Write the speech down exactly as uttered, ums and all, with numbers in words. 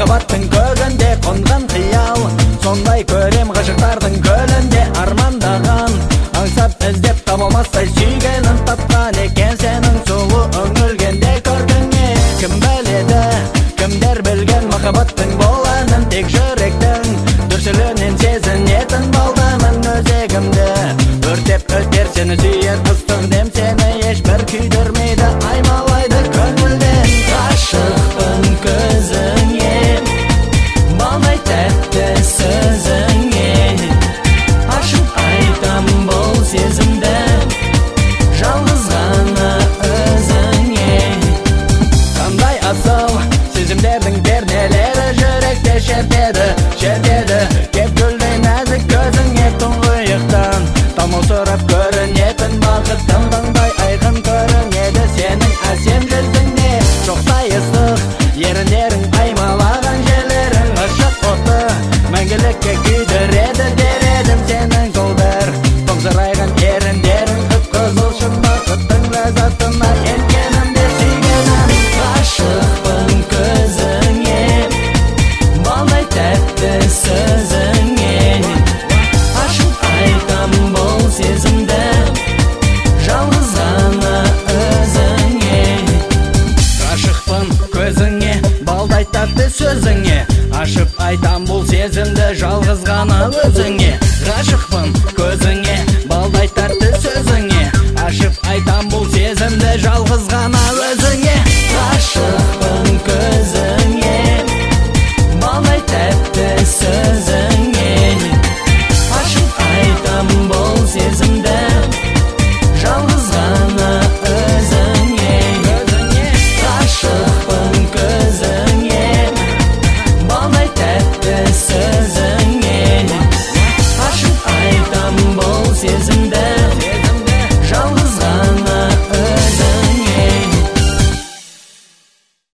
махаббаттың көгінде қонған қиял, сондай көрем ғашықтардың көлінде армандаған, аңсап іздеп табылмастай сүйгенін тапқан екен сенің сұлу үңілгенде көркіңе. Кім біледі, кімдер білген махаббаттың боланын, тек жүректің дүрсілінен сезінетін балдамын өзегімді өртеп өтер сені сүйер ыстық дем, сені ешбір күйдірмейді, аймалайды көңілден. Ғашықпын көзіңе, балдай тәтті сөзіңе, ашып айтам бұл сезімді жалғыз ғана өзіңе. Қандай асыл сезімдердің перделері жүректе шертеді, шертеді. Кеп гүлдей нәзік көзіңе тұңғиықтан тамылжырап көрінетін бақыттың таңдай айқын көрінеді сенің әсем жүзіңде. Шоқтай ыстық еріндерің, аймалаған жерлерің ышық оты мәңгілікке күйдіреді дер едім сенің жолдар. Томсырайған еріндерің қып-қызыл шын бақыттың ләззатына енгенімде сүйгенім. Ғашықпын көзіңе, балдай тәтті сөзіңе, ашып айтам бұл сезімді жалғыз ғана өзіңе. Ғашықпын көзіңе, балдай тәтті сөзіңе, ашып айтам бұл сезімді жалғыз ғана өзіңе. Ғашықпын көзіңе, балдай тәтті сөзіңе, ашып айтам бұл сезімді жалғыз ғана